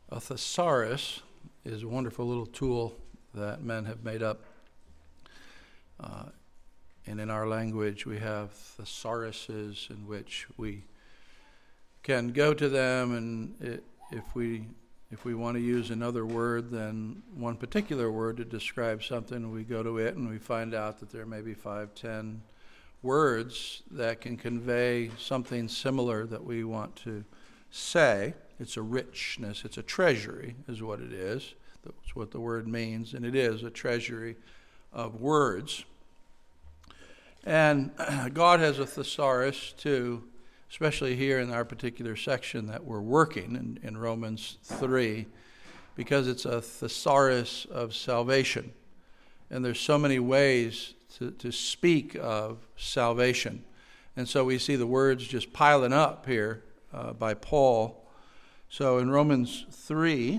A thesaurus is a wonderful little tool that men have made up. And in our language, we have thesauruses in which we can go to them, and if we want to use another word than one particular word to describe something, we go to it and we find out that there may be 5, 10 words that can convey something similar that we want to say. It's a richness, it's a treasury is what it is. That's what the word means, and it is a treasury of words. And God has a thesaurus too, especially here in our particular section that we're working in Romans 3, because it's a thesaurus of salvation. And there's so many ways to speak of salvation. And so we see the words just piling up here by Paul. So in Romans 3,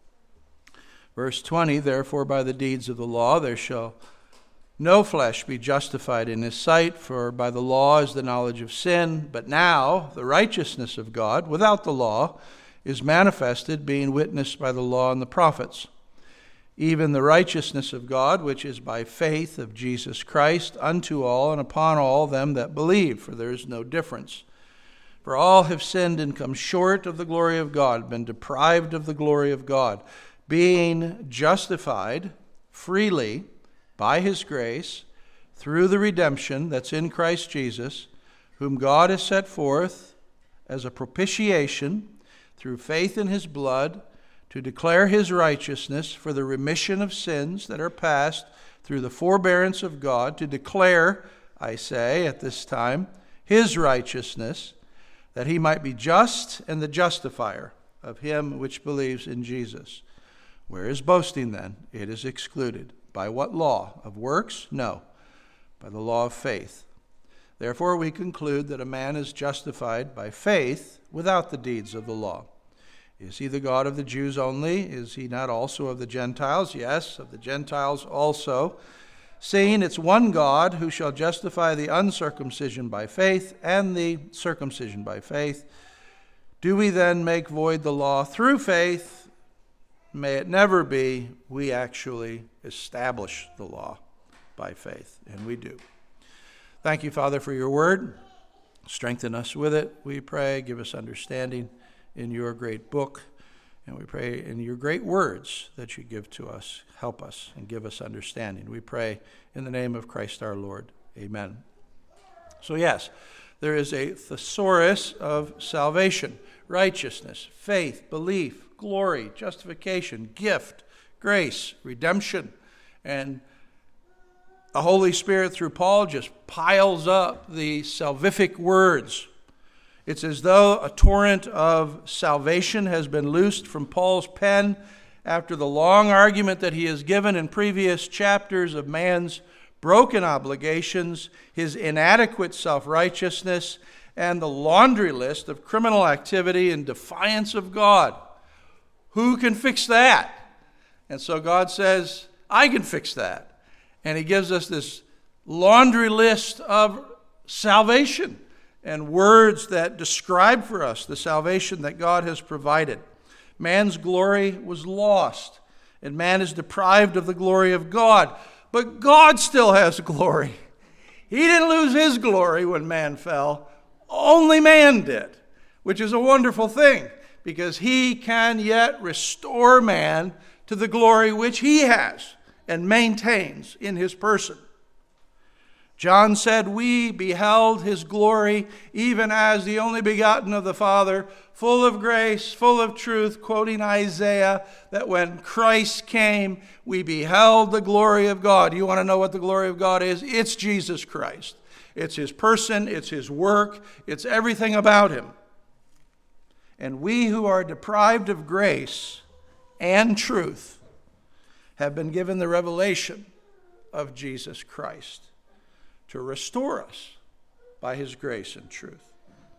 verse 20, therefore by the deeds of the law there shall no flesh be justified in his sight, for by the law is the knowledge of sin. But now the righteousness of God without the law is manifested, being witnessed by the law and the prophets, even the righteousness of God, which is by faith of Jesus Christ, unto all and upon all them that believe, for there is no difference. For all have sinned and come short of the glory of God, been deprived of the glory of God, being justified freely by his grace, through the redemption that's in Christ Jesus, whom God has set forth as a propitiation through faith in his blood, to declare his righteousness for the remission of sins that are past through the forbearance of God, to declare, I say at this time, his righteousness, that he might be just and the justifier of him which believes in Jesus. Where is boasting then? It is excluded. By what law? Of works? No, by the law of faith. Therefore we conclude that a man is justified by faith without the deeds of the law. Is he the God of the Jews only? Is he not also of the Gentiles? Yes, of the Gentiles also. Seeing it's one God who shall justify the uncircumcision by faith and the circumcision by faith. Do we then make void the law through faith? May it never be. We actually establish the law by faith, and we do. Thank you, Father, for your word. Strengthen us with it, we pray. Give us understanding in your great book, and we pray in your great words that you give to us. Help us and give us understanding. We pray in the name of Christ our Lord. Amen. So yes, there is a thesaurus of salvation: righteousness, faith, belief, glory, justification, gift, grace, redemption. And the Holy Spirit through Paul just piles up the salvific words. It's as though a torrent of salvation has been loosed from Paul's pen after the long argument that he has given in previous chapters of man's broken obligations, his inadequate self-righteousness, and the laundry list of criminal activity in defiance of God. Who can fix that? And so God says, I can fix that. And he gives us this laundry list of salvation and words that describe for us the salvation that God has provided. Man's glory was lost, and man is deprived of the glory of God. But God still has glory. He didn't lose his glory when man fell. Only man did, which is a wonderful thing, because he can yet restore man to the glory which he has and maintains in his person. John said, we beheld his glory, even as the only begotten of the Father, full of grace, full of truth, quoting Isaiah, that when Christ came, we beheld the glory of God. You want to know what the glory of God is? It's Jesus Christ. It's his person, it's his work, it's everything about him. And we who are deprived of grace and truth have been given the revelation of Jesus Christ to restore us by his grace and truth.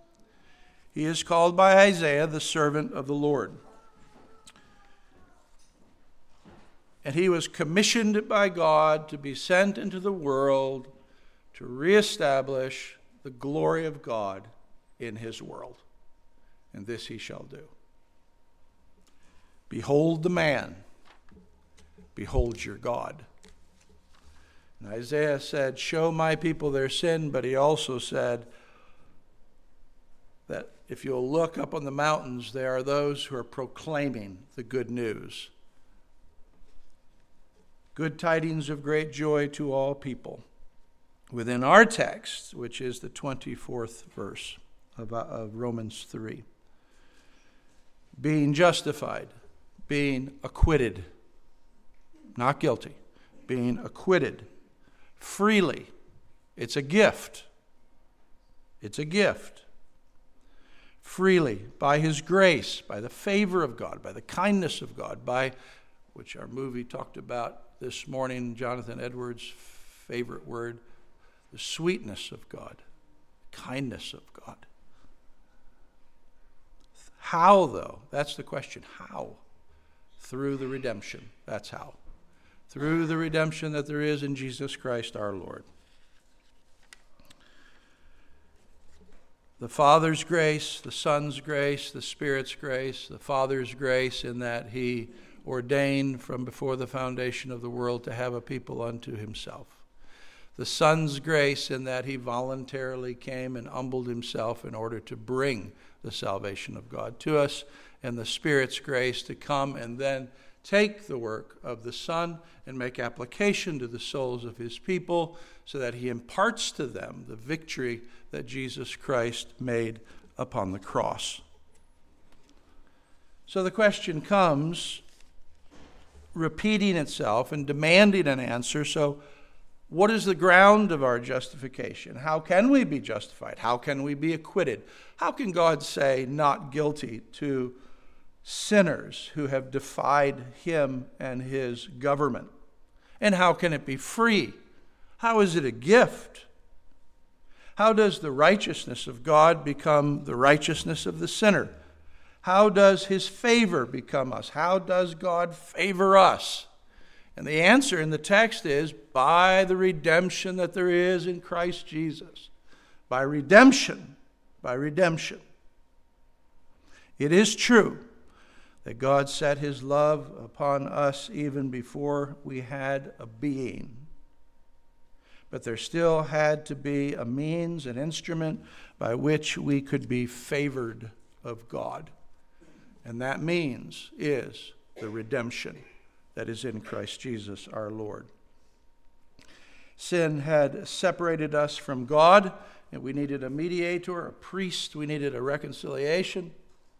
He is called by Isaiah the servant of the Lord. And he was commissioned by God to be sent into the world to reestablish the glory of God in his world. And this he shall do. Behold the man. Behold your God. And Isaiah said, show my people their sin, but he also said that if you'll look up on the mountains, there are those who are proclaiming the good news. Good tidings of great joy to all people. Within our text, which is the 24th verse of Romans 3. Being justified, being acquitted, not guilty, being acquitted freely. It's a gift. It's a gift. Freely, by his grace, by the favor of God, by the kindness of God, by which our movie talked about this morning, Jonathan Edwards' favorite word, the sweetness of God, kindness of God. How, though? That's the question. How? Through the redemption. That's how. Through the redemption that there is in Jesus Christ our Lord. The Father's grace, the Son's grace, the Spirit's grace, the Father's grace in that he ordained from before the foundation of the world to have a people unto himself. The Son's grace in that he voluntarily came and humbled himself in order to bring the salvation of God to us, and the Spirit's grace to come and then take the work of the Son and make application to the souls of his people so that he imparts to them the victory that Jesus Christ made upon the cross. So the question comes, repeating itself and demanding an answer. So what is the ground of our justification? How can we be justified? How can we be acquitted? How can God say not guilty to sinners who have defied him and his government? And how can it be free? How is it a gift? How does the righteousness of God become the righteousness of the sinner? How does his favor become us? How does God favor us? And the answer in the text is by the redemption that there is in Christ Jesus. By redemption. By redemption. It is true that God set his love upon us even before we had a being. But there still had to be a means, an instrument by which we could be favored of God. And that means is the redemption that is in Christ Jesus our Lord. Sin had separated us from God, and we needed a mediator, a priest. We needed a reconciliation.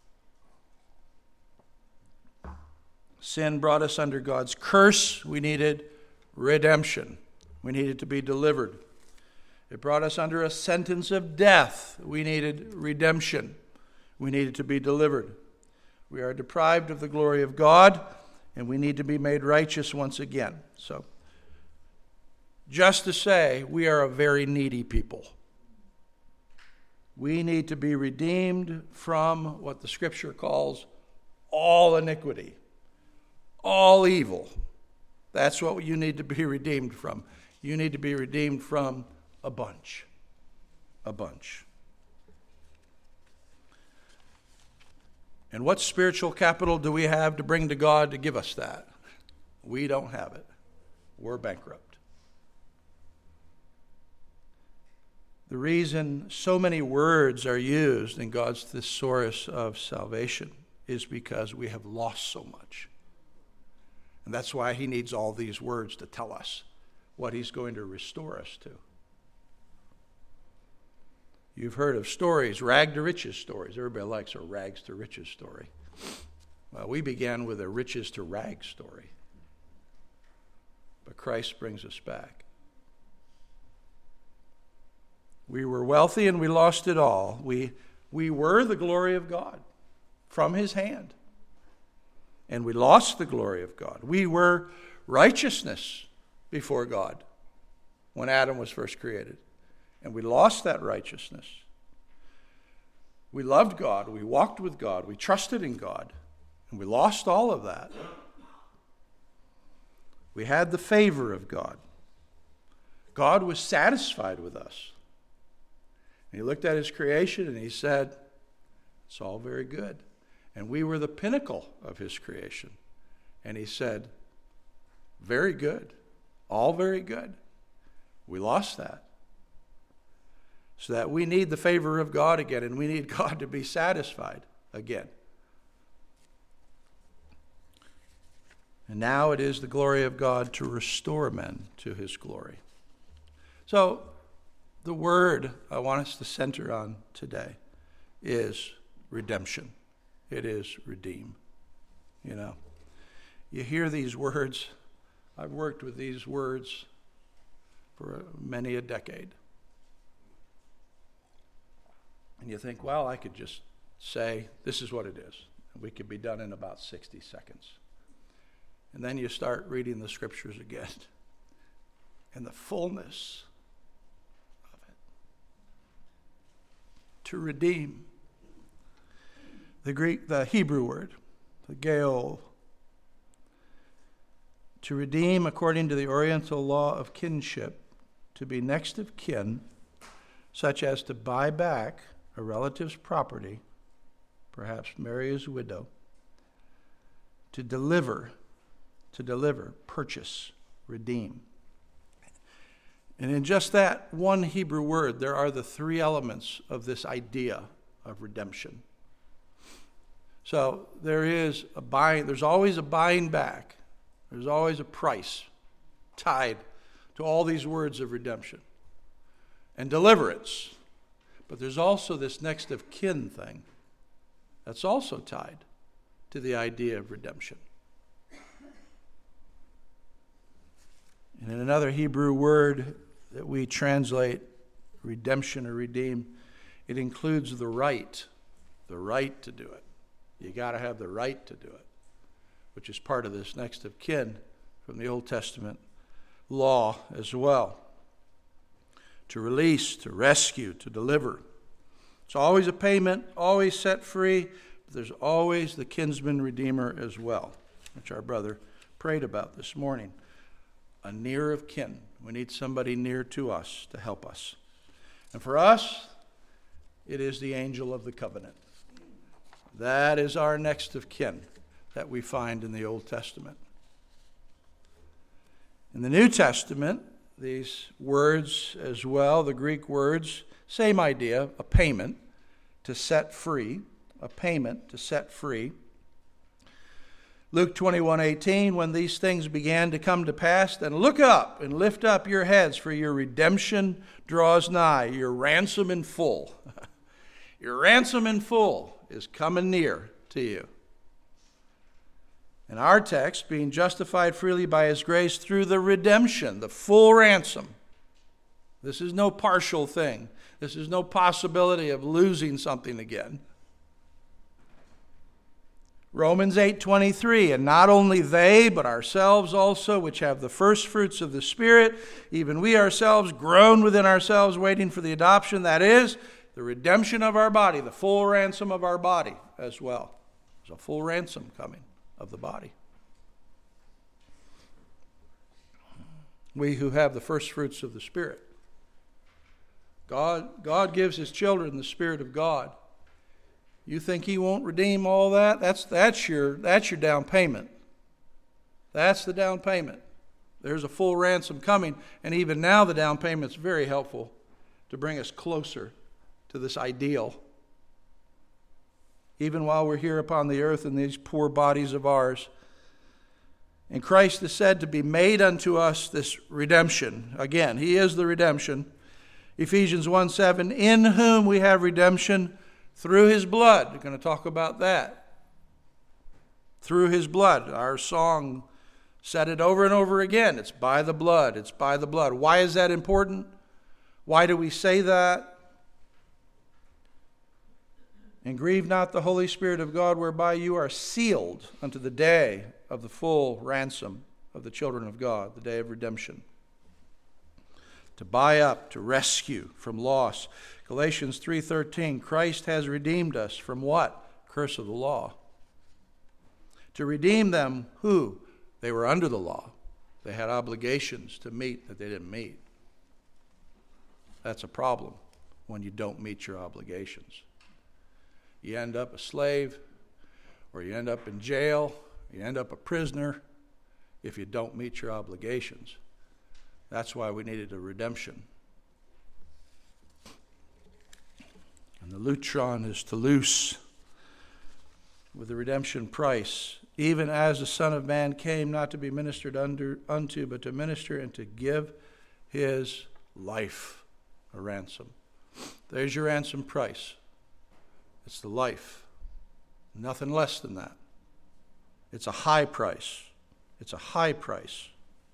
Sin brought us under God's curse. We needed redemption. We needed to be delivered. It brought us under a sentence of death. We needed redemption. We needed to be delivered. We are deprived of the glory of God, and we need to be made righteous once again. So, just to say, we are a very needy people. We need to be redeemed from what the Scripture calls all iniquity, all evil. That's what you need to be redeemed from. You need to be redeemed from a bunch. A bunch. And what spiritual capital do we have to bring to God to give us that? We don't have it. We're bankrupt. The reason so many words are used in God's thesaurus of salvation is because we have lost so much. And that's why he needs all these words to tell us what he's going to restore us to. You've heard of stories, rag to riches stories. Everybody likes a rags to riches story. Well, we began with a riches to rags story. But Christ brings us back. We were wealthy and we lost it all. We were the glory of God from his hand. And we lost the glory of God. We were righteousness before God when Adam was first created. And we lost that righteousness. We loved God. We walked with God. We trusted in God. And we lost all of that. We had the favor of God. God was satisfied with us. And he looked at his creation and he said, it's all very good. And we were the pinnacle of his creation. And he said, very good. All very good. We lost that. So that we need the favor of God again, and we need God to be satisfied again. And now it is the glory of God to restore men to his glory. So the word I want us to center on today is redemption. It is redeem. You know, you hear these words. I've worked with these words for many a decade. And you think, well, I could just say, this is what it is. And we could be done in about 60 seconds. And then you start reading the scriptures again. And the fullness of it. To redeem. The Hebrew word, the geol. To redeem according to the Oriental law of kinship, to be next of kin, such as to buy back a relative's property, perhaps marry his widow, to deliver, purchase, redeem. And in just that one Hebrew word, there are the three elements of this idea of redemption. So there's always a buying back. There's always a price tied to all these words of redemption and deliverance. But there's also this next of kin thing that's also tied to the idea of redemption. And in another Hebrew word that we translate redemption or redeem, it includes the right to do it. You got to have the right to do it, which is part of this next of kin from the Old Testament law as well. To release, to rescue, to deliver. It's always a payment, always set free, but there's always the kinsman redeemer as well, which our brother prayed about this morning. A near of kin. We need somebody near to us to help us. And for us, it is the angel of the covenant. That is our next of kin that we find in the Old Testament. In the New Testament, these words as well, the Greek words, same idea, a payment to set free, a payment to set free. Luke 21:18, when these things began to come to pass, then look up and lift up your heads, for your redemption draws nigh, your ransom in full. Your ransom in full is coming near to you. In our text, being justified freely by his grace through the redemption, the full ransom. This is no partial thing. This is no possibility of losing something again. Romans 8:23, and not only they, but ourselves also, which have the first fruits of the Spirit, even we ourselves groan within ourselves, waiting for the adoption, that is, the redemption of our body, the full ransom of our body as well. There's a full ransom coming of the body. We who have the first fruits of the Spirit. God gives his children the Spirit of God. You think he won't redeem all that? That's your down payment. That's the down payment. There's a full ransom coming, and even now the down payment's very helpful to bring us closer to this ideal. Even while we're here upon the earth in these poor bodies of ours. And Christ is said to be made unto us this redemption. Again, he is the redemption. Ephesians 1:7, in whom we have redemption through his blood. We're going to talk about that. Through his blood. Our song said it over and over again. It's by the blood. It's by the blood. Why is that important? Why do we say that? And grieve not the Holy Spirit of God, whereby you are sealed unto the day of the full ransom of the children of God, the day of redemption. To buy up, to rescue from loss. Galatians 3:13, Christ has redeemed us from what? Curse of the law. To redeem them who? They were under the law. They had obligations to meet that they didn't meet. That's a problem when you don't meet your obligations. You end up a slave, or you end up in jail, you end up a prisoner if you don't meet your obligations. That's why we needed a redemption. And the lutron is to loose with the redemption price, even as the Son of Man came not to be ministered unto, but to minister and to give his life a ransom. There's your ransom price. It's the life. Nothing less than that. It's a high price. It's a high price.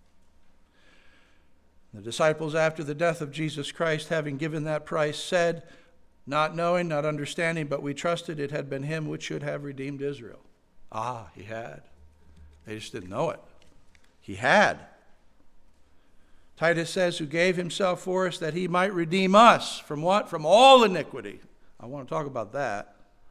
The disciples, after the death of Jesus Christ, having given that price, said, not knowing, not understanding, but we trusted it had been him which should have redeemed Israel. Ah, he had. They just didn't know it. He had. Titus says, who gave himself for us that he might redeem us. From what? From all iniquity. I want to talk about that.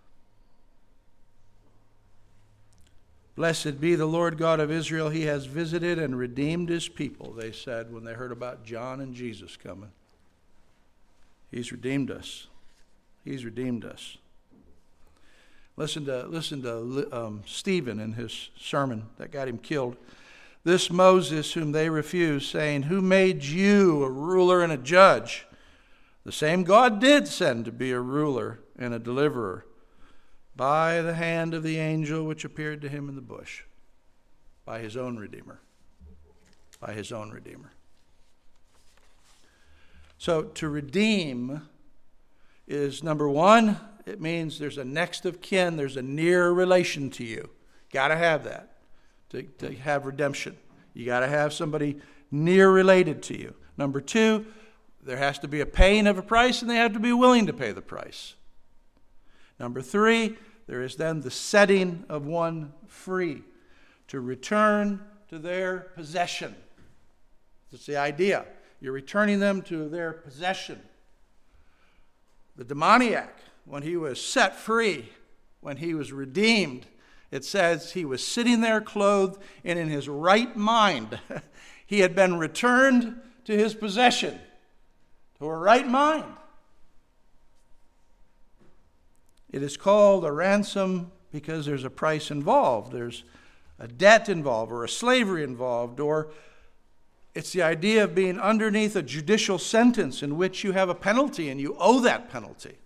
Blessed be the Lord God of Israel. He has visited and redeemed his people, they said when they heard about John and Jesus coming. He's redeemed us. He's redeemed us. Listen to Stephen in his sermon that got him killed. This Moses whom they refused, saying, who made you a ruler and a judge? The same God did send to be a ruler and a deliverer by the hand of the angel which appeared to him in the bush, by his own Redeemer. By his own Redeemer. So to redeem is, number one, it means there's a next of kin, there's a near relation to you. Got to have that to have redemption. You got to have somebody near related to you. Number two, there has to be a paying of a price, and they have to be willing to pay the price. Number three, there is then the setting of one free to return to their possession. That's the idea. You're returning them to their possession. The demoniac, when he was set free, when he was redeemed, it says he was sitting there clothed and in his right mind. He had been returned to his possession, to a right mind. It is called a ransom because there's a price involved. There's a debt involved or a slavery involved, or it's the idea of being underneath a judicial sentence in which you have a penalty and you owe that penalty.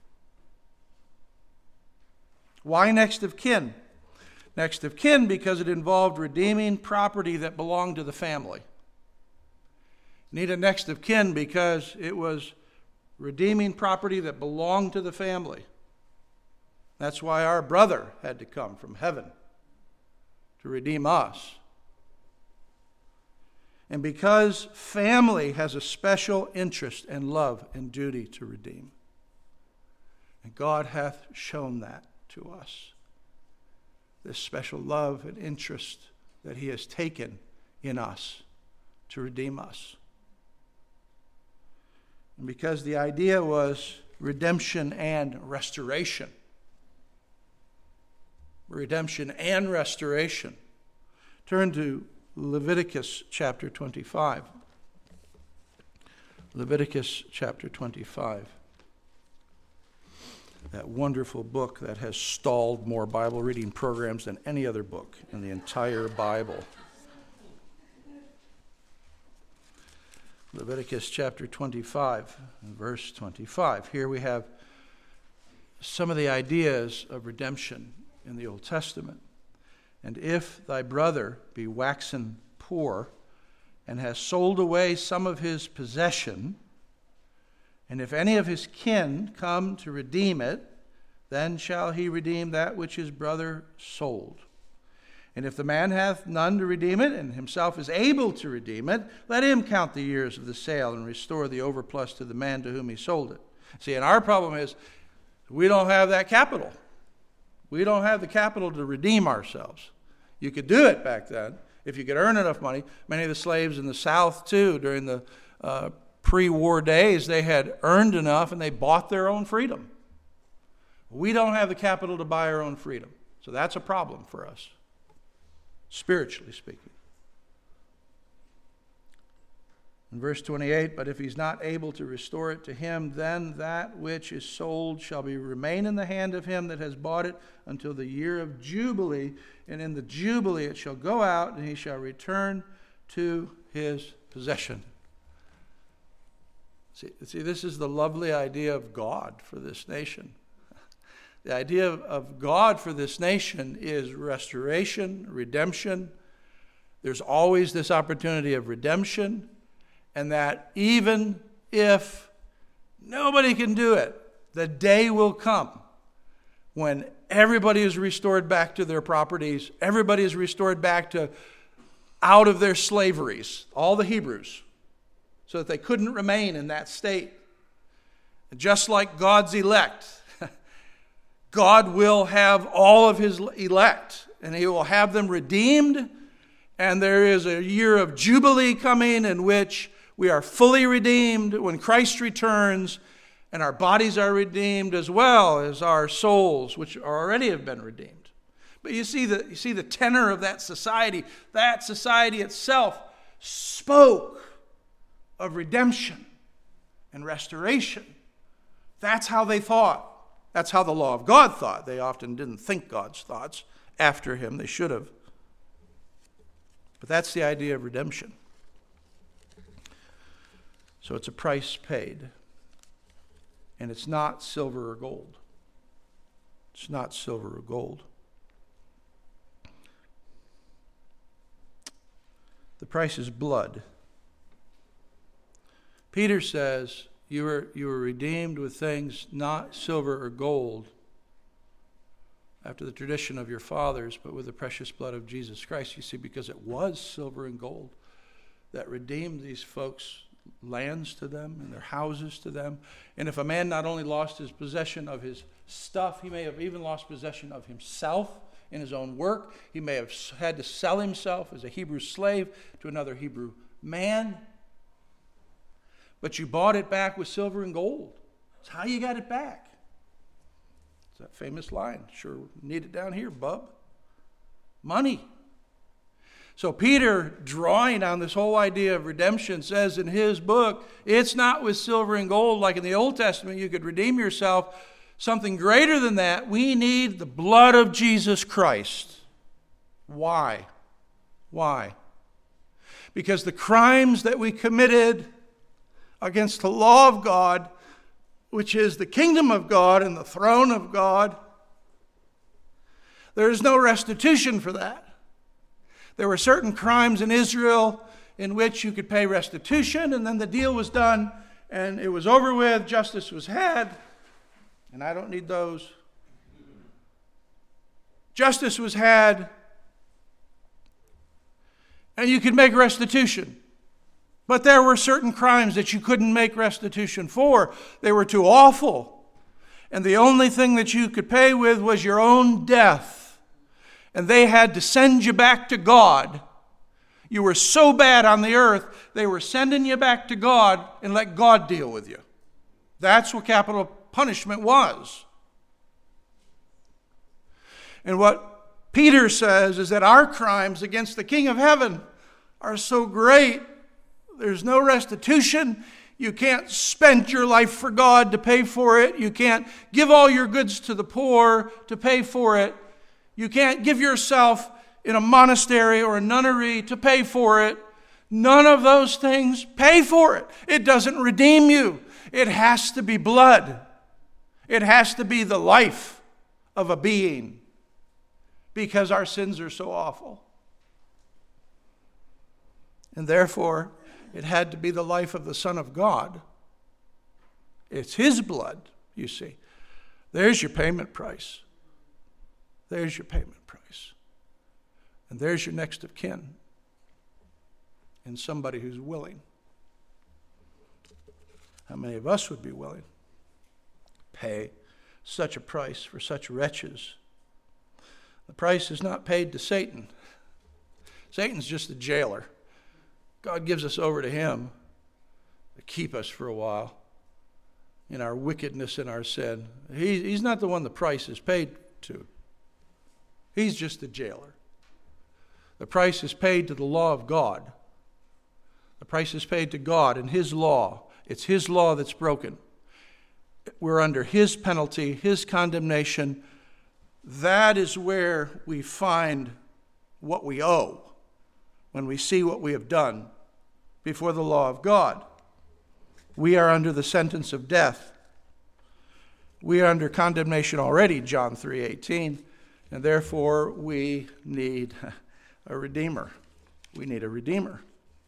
Why next of kin? Next of kin because it involved redeeming property that belonged to the family. Need a next of kin because it was redeeming property that belonged to the family. That's why our brother had to come from heaven to redeem us. And because family has a special interest and love and duty to redeem. And God hath shown that to us. This special love and interest that he has taken in us to redeem us. And because the idea was redemption and restoration. Redemption and restoration. Turn to Leviticus chapter 25. Leviticus chapter 25. That wonderful book that has stalled more Bible reading programs than any other book in the entire Bible. Leviticus chapter 25, verse 25. Here we have some of the ideas of redemption in the Old Testament. And if thy brother be waxen poor, and has sold away some of his possession, and if any of his kin come to redeem it, then shall he redeem that which his brother sold. And if the man hath none to redeem it, and himself is able to redeem it, let him count the years of the sale, and restore the overplus to the man to whom he sold it. See, and our problem is, we don't have that capital. We don't have the capital to redeem ourselves. You could do it back then if you could earn enough money. Many of the slaves in the South, too, during the pre-war days, they had earned enough and they bought their own freedom. We don't have the capital to buy our own freedom. So that's a problem for us, spiritually speaking. In verse 28, but if he's not able to restore it to him, then that which is sold shall remain in the hand of him that has bought it until the year of Jubilee. And in the Jubilee it shall go out, and he shall return to his possession. See, this is the lovely idea of God for this nation. The idea of God for this nation is restoration, redemption. There's always this opportunity of redemption. And that even if nobody can do it, the day will come when everybody is restored back to their properties. Everybody is restored back to out of their slaveries, all the Hebrews, so that they couldn't remain in that state. Just like God's elect, God will have all of his elect, and he will have them redeemed. And there is a year of Jubilee coming in which we are fully redeemed when Christ returns, and our bodies are redeemed as well as our souls, which already have been redeemed. But you see the tenor of that society. That society itself spoke of redemption and restoration. That's how they thought. That's how the law of God thought. They often didn't think God's thoughts after him. They should have. But that's the idea of redemption. So it's a price paid. And it's not silver or gold. It's not silver or gold. The price is blood. Peter says, you were redeemed with things not silver or gold, after the tradition of your fathers, but with the precious blood of Jesus Christ. You see, because it was silver and gold that redeemed these folks' lands to them and their houses to them. And if a man not only lost his possession of his stuff, he may have even lost possession of himself in his own work. He may have had to sell himself as a Hebrew slave to another Hebrew man. But you bought it back with silver and gold. That's how you got it back. It's that famous line. Sure need it down here, bub. Money. So Peter, drawing on this whole idea of redemption, says in his book, it's not with silver and gold like in the Old Testament you could redeem yourself. Something greater than that, we need the blood of Jesus Christ. Why? Why? Because the crimes that we committed against the law of God, which is the kingdom of God and the throne of God, there is no restitution for that. There were certain crimes in Israel in which you could pay restitution, and then the deal was done, and it was over with, justice was had, and I don't need those. Justice was had, and you could make restitution. But there were certain crimes that you couldn't make restitution for. They were too awful. And the only thing that you could pay with was your own death. And they had to send you back to God. You were so bad on the earth, they were sending you back to God and let God deal with you. That's what capital punishment was. And what Peter says is that our crimes against the King of Heaven are so great, there's no restitution. You can't spend your life for God to pay for it. You can't give all your goods to the poor to pay for it. You can't give yourself in a monastery or a nunnery to pay for it. None of those things pay for it. It doesn't redeem you. It has to be blood. It has to be the life of a being, because our sins are so awful. And therefore, it had to be the life of the Son of God. It's his blood, you see. There's your payment price. There's your payment price. And there's your next of kin. And somebody who's willing. How many of us would be willing to pay such a price for such wretches? The price is not paid to Satan. Satan's just a jailer. God gives us over to him to keep us for a while in our wickedness and our sin. He's not the one the price is paid to. He's just the jailer. The price is paid to the law of God. The price is paid to God and His law. It's His law that's broken. We're under His penalty, His condemnation. That is where we find what we owe when we see what we have done before the law of God. We are under the sentence of death. We are under condemnation already, John 3:18, and therefore we need a Redeemer. We need a Redeemer.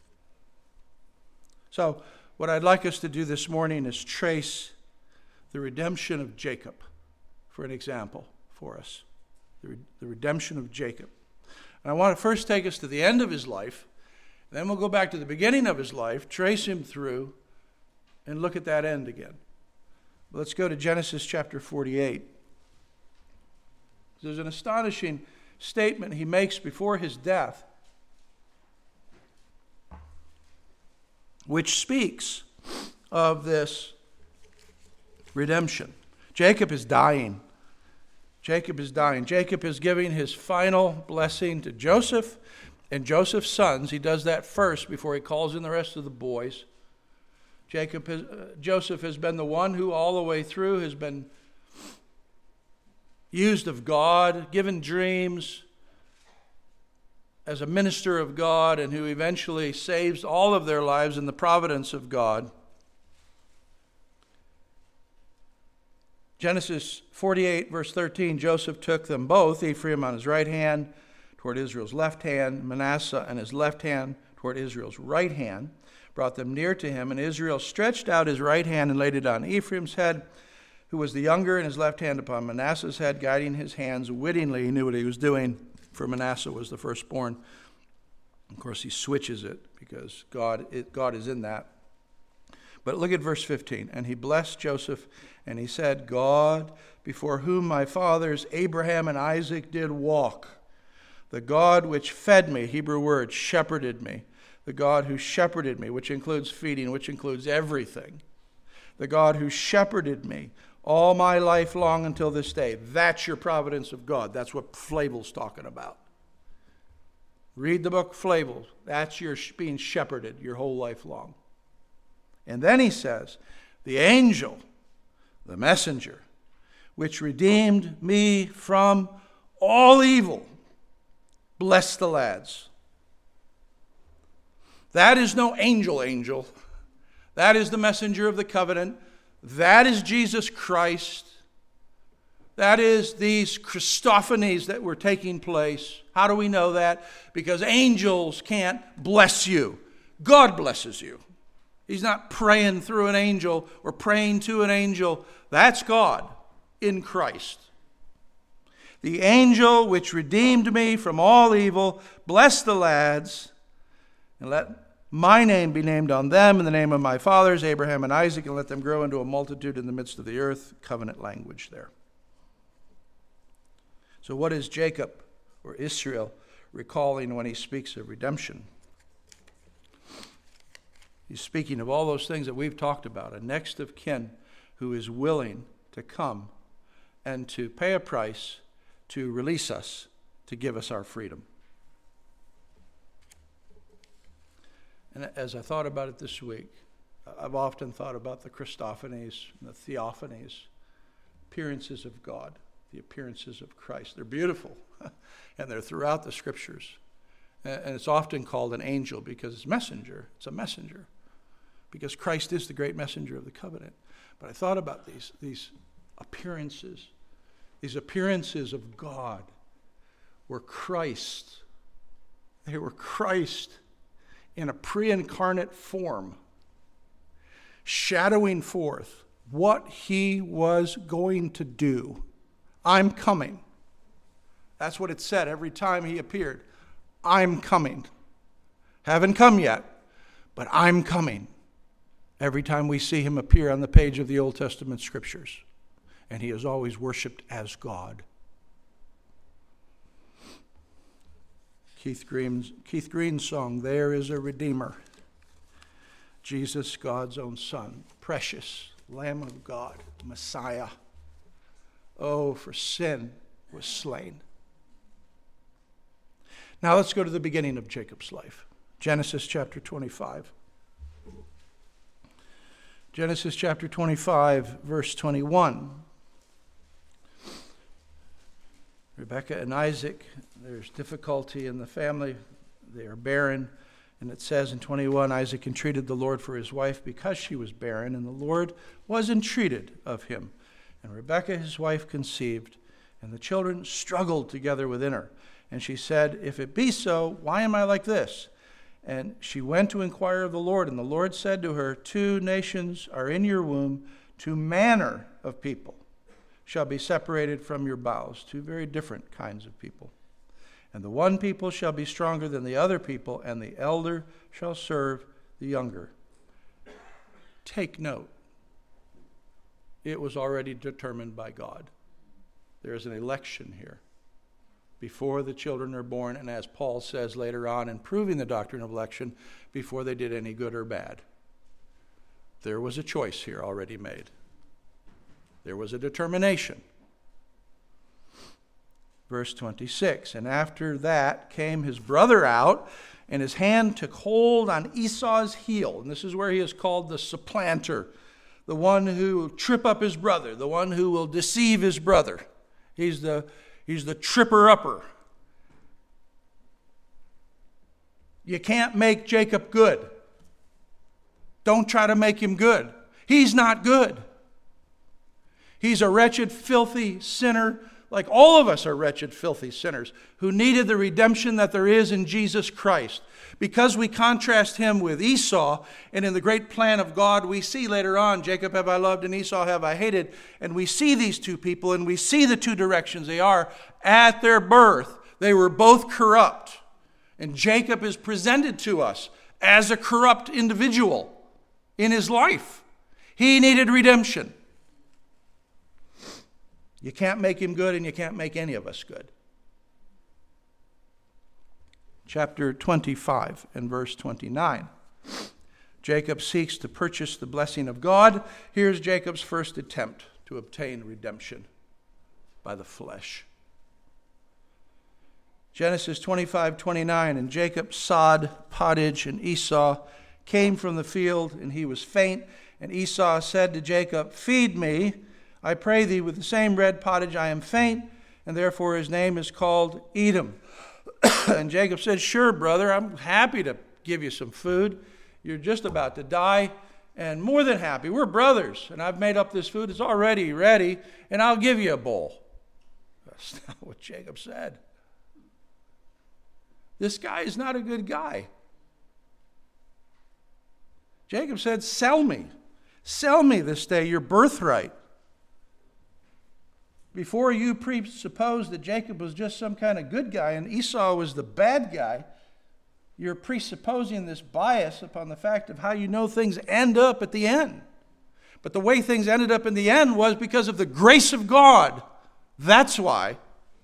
So what I'd like us to do this morning is trace the redemption of Jacob for an example for us. The redemption of Jacob. And I want to first take us to the end of his life, then we'll go back to the beginning of his life, trace him through, and look at that end again. Let's go to Genesis chapter 48. There's an astonishing statement he makes before his death, which speaks of this redemption. Jacob is dying. Jacob is dying. Jacob is giving his final blessing to Joseph and Joseph's sons. He does that first before he calls in the rest of the boys. Joseph has been the one who all the way through has been used of God, given dreams as a minister of God, and who eventually saves all of their lives in the providence of God. Genesis 48, verse 13, Joseph took them both, Ephraim on his right hand toward Israel's left hand, Manasseh on his left hand toward Israel's right hand, brought them near to him, and Israel stretched out his right hand and laid it on Ephraim's head, who was the younger, and his left hand upon Manasseh's head, guiding his hands wittingly. He knew what he was doing, for Manasseh was the firstborn. Of course, he switches it because God is in that. But look at verse 15. And he blessed Joseph, and he said, God, before whom my fathers Abraham and Isaac did walk, the God which fed me, Hebrew word, shepherded me, the God who shepherded me, which includes feeding, which includes everything, the God who shepherded me all my life long until this day. That's your providence of God. That's what Flavel's talking about. Read the book Flavel. That's your being shepherded your whole life long. And then he says, the angel, the messenger, which redeemed me from all evil. Bless the lads. That is no angel. That is the messenger of the covenant. That is Jesus Christ. That is these Christophanies that were taking place. How do we know that? Because angels can't bless you. God blesses you. He's not praying through an angel or praying to an angel. That's God in Christ. The angel which redeemed me from all evil, bless the lads, and let my name be named on them in the name of my fathers, Abraham and Isaac, and let them grow into a multitude in the midst of the earth. Covenant language there. So what is Jacob or Israel recalling when he speaks of redemption? He's speaking of all those things that we've talked about, a next of kin who is willing to come and to pay a price to release us, to give us our freedom. And as I thought about it this week, I've often thought about the Christophanies, the theophanies, appearances of God, the appearances of Christ. They're beautiful, and they're throughout the Scriptures. And it's often called an angel because it's messenger. It's a messenger because Christ is the great messenger of the covenant. But I thought about these appearances of God were Christ. They were Christ in a pre-incarnate form, shadowing forth what he was going to do. I'm coming. That's what it said every time he appeared. I'm coming. Haven't come yet, but I'm coming. Every time we see him appear on the page of the Old Testament Scriptures. And he is always worshipped as God. Keith Green's song, There is a Redeemer. Jesus, God's own Son. Precious Lamb of God, Messiah. Oh, for sin was slain. Now let's go to the beginning of Jacob's life. Genesis chapter 25. Genesis chapter 25, verse 21. Rebekah and Isaac, there's difficulty in the family. They are barren. And it says in 21, Isaac entreated the Lord for his wife because she was barren, and the Lord was entreated of him. And Rebekah, his wife, conceived, and the children struggled together within her. And she said, if it be so, why am I like this? And she went to inquire of the Lord, and the Lord said to her, 2 nations are in your womb, 2 manner of people shall be separated from your bowels, 2 very different kinds of people. And the one people shall be stronger than the other people, and the elder shall serve the younger. Take note. It was already determined by God. There is an election here before the children are born, and as Paul says later on in proving the doctrine of election, before they did any good or bad. There was a choice here already made. There was a determination. Verse 26, and after that came his brother out, and his hand took hold on Esau's heel. And this is where he is called the supplanter, the one who will trip up his brother, the one who will deceive his brother. He's the tripper-upper. You can't make Jacob good. Don't try to make him good. He's not good. He's a wretched, filthy sinner, like all of us are wretched, filthy sinners who needed the redemption that there is in Jesus Christ. Because we contrast him with Esau, and in the great plan of God, we see later on, Jacob have I loved and Esau have I hated, and we see these 2 people, and we see the 2 directions they are. At their birth, they were both corrupt. And Jacob is presented to us as a corrupt individual in his life. He needed redemption. You can't make him good, and you can't make any of us good. Chapter 25 and verse 29. Jacob seeks to purchase the blessing of God. Here's Jacob's first attempt to obtain redemption by the flesh. Genesis 25:29, and Jacob sod pottage, and Esau came from the field, and he was faint. And Esau said to Jacob, feed me, I pray thee, with the same red pottage. I am faint, and therefore his name is called Edom. And Jacob said, sure, brother, I'm happy to give you some food. You're just about to die, and more than happy. We're brothers, and I've made up this food. It's already ready, and I'll give you a bowl. That's not what Jacob said. This guy is not a good guy. Jacob said, sell me. Sell me this day your birthright. Before you presuppose that Jacob was just some kind of good guy and Esau was the bad guy, you're presupposing this bias upon the fact of how you know things end up at the end. But the way things ended up in the end was because of the grace of God. That's why.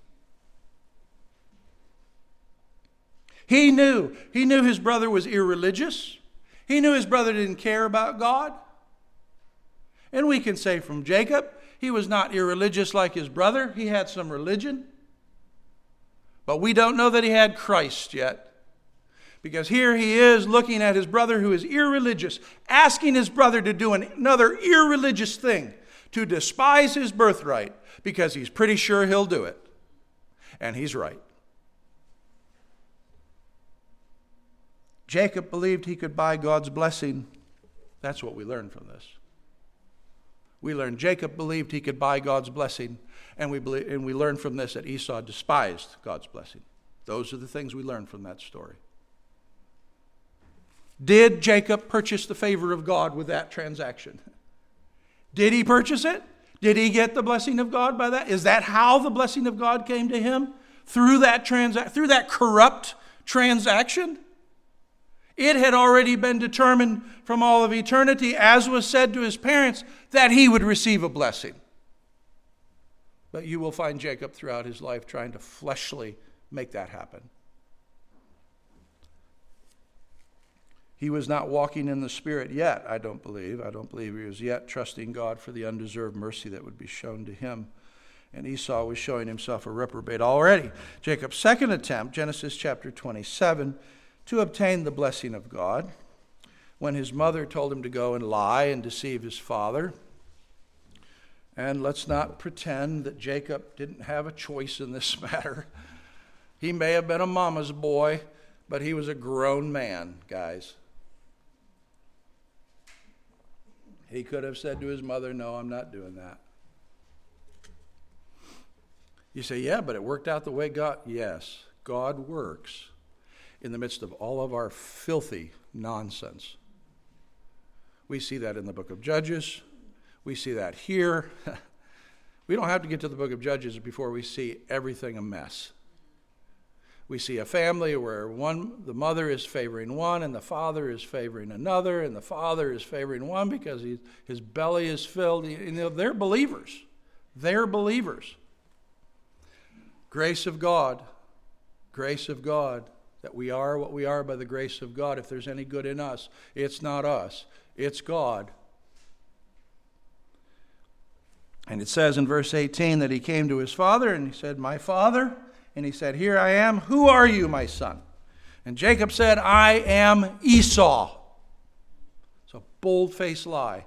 He knew his brother was irreligious. He knew his brother didn't care about God. And we can say from Jacob, he was not irreligious like his brother. He had some religion. But we don't know that he had Christ yet. Because here he is looking at his brother who is irreligious, asking his brother to do another irreligious thing, to despise his birthright, because he's pretty sure he'll do it. And he's right. Jacob believed he could buy God's blessing. That's what we learn from this. We learn Jacob believed he could buy God's blessing, and we learn from this that Esau despised God's blessing. Those are the things we learn from that story. Did Jacob purchase the favor of God with that transaction? Did he purchase it? Did he get the blessing of God by that? Is that how the blessing of God came to him? Through that corrupt transaction? It had already been determined from all of eternity, as was said to his parents, that he would receive a blessing. But you will find Jacob throughout his life trying to fleshly make that happen. He was not walking in the Spirit yet, I don't believe. I don't believe he was yet trusting God for the undeserved mercy that would be shown to him. And Esau was showing himself a reprobate already. Jacob's second attempt, Genesis chapter 27, to obtain the blessing of God. when his mother told him to go and lie and deceive his father. And let's not pretend that Jacob didn't have a choice in this matter. He may have been a mama's boy, but he was a grown man, guys. He could have said to his mother, no, I'm not doing that. You say, yeah, but it worked out the way God... Yes, God works in the midst of all of our filthy nonsense. We see that in the book of Judges. We see that here. We don't have to get to the book of Judges before we see everything a mess. We see a family where the mother is favoring one and the father is favoring another, and the father is favoring one because his belly is filled. They're believers. They're believers. Grace of God, that we are what we are by the grace of God. If there's any good in us, it's not us, it's God. And it says in verse 18 that he came to his father and he said, my father. And he said, here I am. Who are you, my son? And Jacob said, I am Esau. It's a bold-faced lie.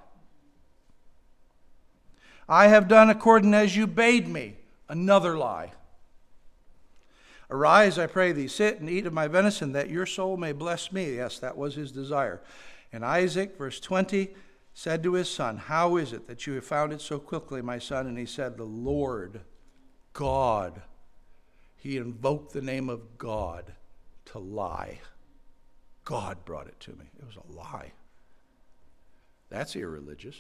I have done according as you bade me. Another lie. Arise, I pray thee, sit and eat of my venison, that your soul may bless me. Yes, that was his desire. And Isaac, verse 20, said to his son, how is it that you have found it so quickly, my son? And he said, the Lord God. He invoked the name of God to lie. God brought it to me. It was a lie. That's irreligious.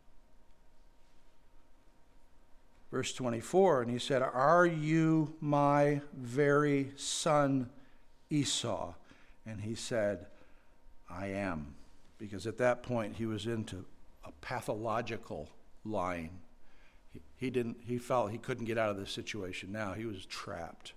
Verse 24, and he said, are you my very son Esau? And he said, I am. Because at that point he was into a pathological lying. He felt he couldn't get out of this situation now. He was trapped.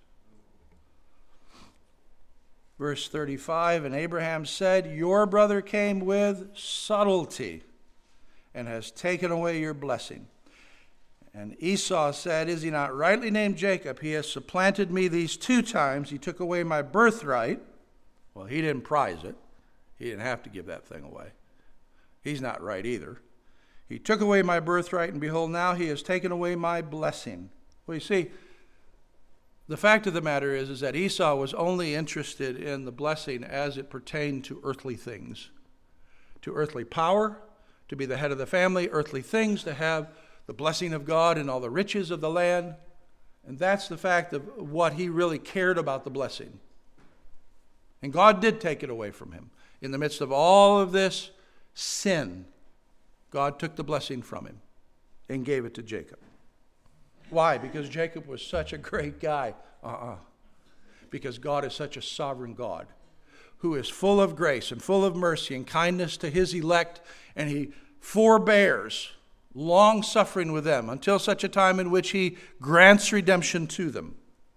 Verse 35, and Abraham said, your brother came with subtlety and has taken away your blessing. And Esau said, is he not rightly named Jacob? He has supplanted me these 2 times. He took away my birthright. Well, he didn't prize it. He didn't have to give that thing away. He's not right either. He took away my birthright, and behold, now he has taken away my blessing. Well, you see, the fact of the matter is that Esau was only interested in the blessing as it pertained to earthly things, to earthly power, to be the head of the family, earthly things, to have the blessing of God and all the riches of the land. And that's the fact of what he really cared about the blessing. And God did take it away from him. In the midst of all of this sin, God took the blessing from him and gave it to Jacob. Why? Because Jacob was such a great guy. Because God is such a sovereign God who is full of grace and full of mercy and kindness to his elect, and he forbears, long-suffering with them until such a time in which he grants redemption to them.